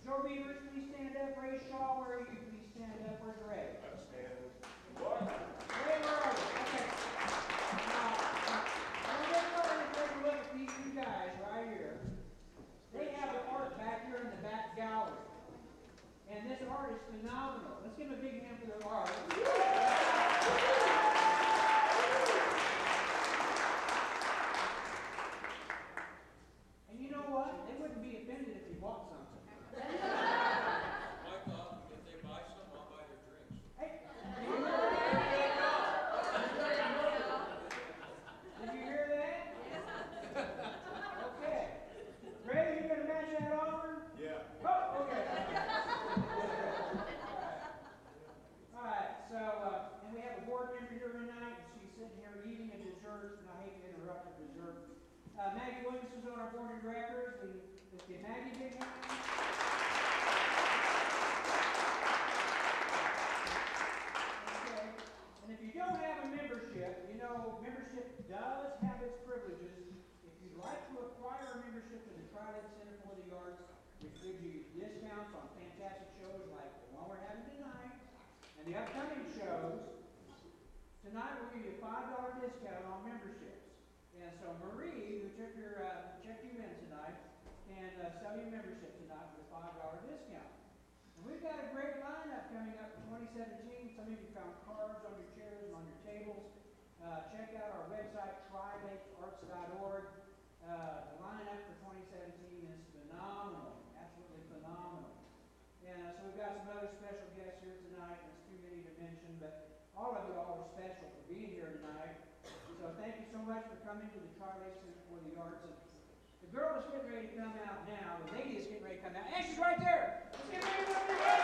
Joe Beavers, please stand up. Ray Shaw, where are you? Please stand up. Where's Ray? I'm standing. What? Ray, where are you? Okay. Now, let's go and take a look at these two guys right here. They have the art back here in the back gallery. And this art is phenomenal. Let's give them a big hand for their art. And you know what? They wouldn't be offended if you bought something. I thought if they buy some, I'll buy their drinks. Hey, did you hear that? Okay. Ray, you going to match that offer? Yeah. Oh, okay. All right, so, and we have a board member here tonight, and she's sitting here eating a dessert, and I hate to interrupt her dessert. Maggie Williams is on our board of directors. Let's give Maggie a big hand. Okay, and if you don't have a membership, you know, membership does have its privileges. If you'd like to acquire a membership to the Tri-Lake Center for the Arts, which gives you discounts on fantastic shows like the one we're having tonight, and the upcoming shows, tonight we'll give you a $5 discount on memberships. And so Marie, who took your, checked you in tonight, can sell you membership tonight with a $5 discount. And we've got a great lineup coming up for 2017. Some of you found cards on your chairs and on your tables. Check out our website, trilakearts.org. The lineup for 2017 is phenomenal, absolutely phenomenal. And so we've got some other special guests here tonight. There's too many to mention, but all of you all are special for being here tonight. So thank you so much for coming to the Tri-Lake Center for the Arts. And the girl is getting ready to come out now. The lady is getting ready to come out. And she's right there. Let's get ready to come out.